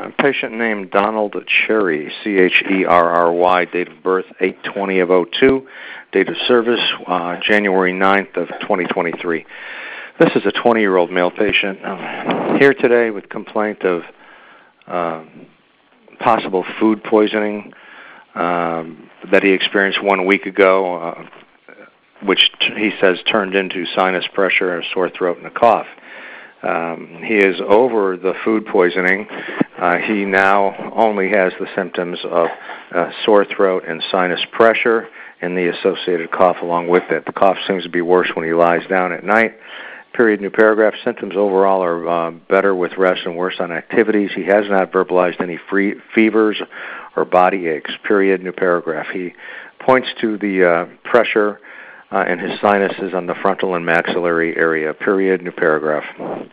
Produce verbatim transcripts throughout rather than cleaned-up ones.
A patient named Donald Cherry, C H E R R Y, date of birth eight twenty of oh two, date of service uh, January ninth of twenty twenty-three. This is a twenty-year-old male patient uh, here today with complaint of uh, possible food poisoning um, that he experienced one week ago, uh, which t- he says turned into sinus pressure, a sore throat, and a cough. Um, he is over the food poisoning. Uh, he now only has the symptoms of uh, sore throat and sinus pressure and the associated cough along with it. The cough seems to be worse when he lies down at night. Period, new paragraph. Symptoms overall are uh, better with rest and worse on activities. He has not verbalized any free fevers or body aches. Period, new paragraph. He points to the uh, pressure Uh, and his sinuses on the frontal and maxillary area. Period. New paragraph.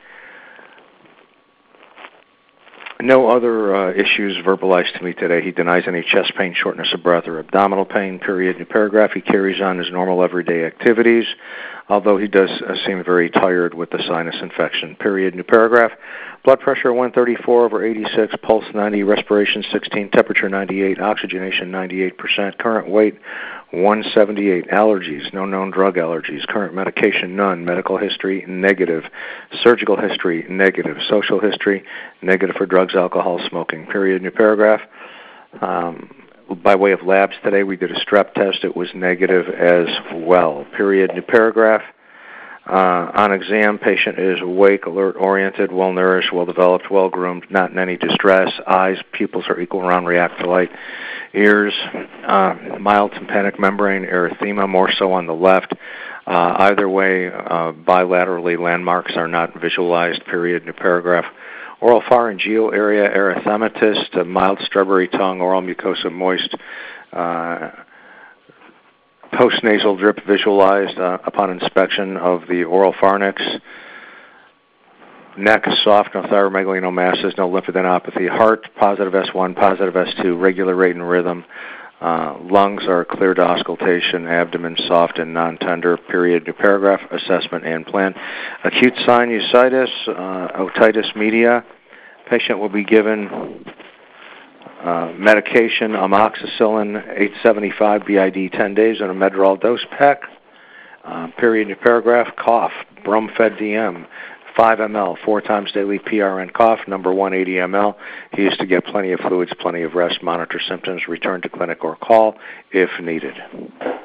No other uh, issues verbalized to me today. He denies any chest pain, shortness of breath, or abdominal pain. Period. New paragraph. He carries on his normal everyday activities, although he does uh, seem very tired with the sinus infection. Period. New paragraph. Blood pressure one thirty-four over eighty-six, pulse ninety, respiration sixteen, temperature ninety-eight, oxygenation ninety-eight percent, current weight one seventy-eight, allergies, no known drug allergies, current medication none, medical history negative, surgical history negative, social history negative for drugs, alcohol, smoking. Period. New paragraph. Um, by way of labs today, we did a strep test. It was negative as well. Period. New paragraph. Uh, on exam, patient is awake, alert, oriented, well-nourished, well-developed, well-groomed, not in any distress. Eyes, pupils are equal and round, react to light. Ears, uh, mild tympanic membrane erythema, more so on the left. Uh, either way, uh, bilaterally, landmarks are not visualized. Period. New paragraph. Oral pharyngeal area erythematous to mild strawberry tongue, oral mucosa moist. Uh, Postnasal drip visualized uh, upon inspection of the oral pharynx. Neck soft, no thyromegalinomasses, no lymphadenopathy. Heart, positive S one, positive S two, regular rate and rhythm. Uh, lungs are clear to auscultation. Abdomen soft and non-tender. Period. New paragraph. Assessment and plan. Acute sinusitis, uh, otitis media. Patient will be given Uh, medication, amoxicillin, eight seventy-five B I D, ten days, and a Medrol dose pack. Uh, period. New paragraph. Cough, Bromfed D M, five milliliters, four times daily P R N cough, number one hundred eighty milliliters. He is to get plenty of fluids, plenty of rest, monitor symptoms, return to clinic or call if needed.